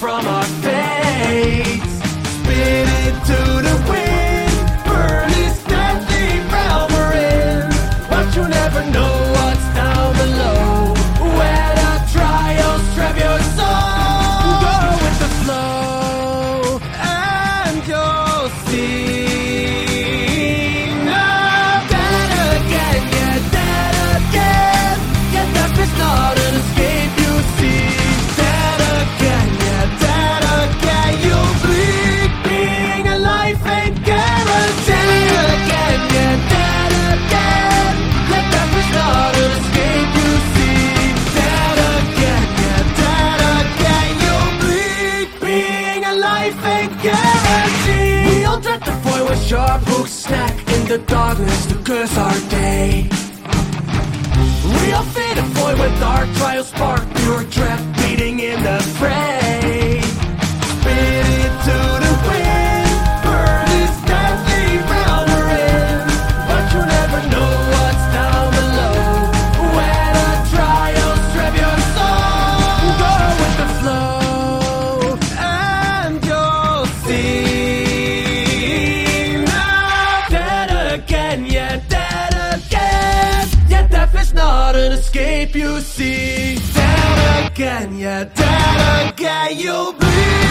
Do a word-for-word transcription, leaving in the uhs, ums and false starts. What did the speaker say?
from our fates. Spit it to the wind, burn this deadly realm we're in. But you never know what's down below, where the trials trap your soul. Go with the flow, and you'll see. Now dead again, yeah, dead again. Yeah, death is not an escape, you see. Dead again, yeah, dead again. You'll bleed, being alive ain't guaranteed. Dead again, yeah, dead again. Yeah, death is not an escape, you see. Dead again, yeah, dead again. You'll bleed, being alive ain't guaranteed. We all dread the void where sharp hooks snack in the darkness to curse our day. We all fear the void where dark trials spark pure dread beating in the fray. Spit it to the wind, burn this deadly realm we're in. But you never know what's down below, where the trials trap your soul. Go with the flow, and you'll see. Now dead again, yeah, dead again. Yeah, death is not an escape, you see. Dead again, yeah, dead again. You'll bleed.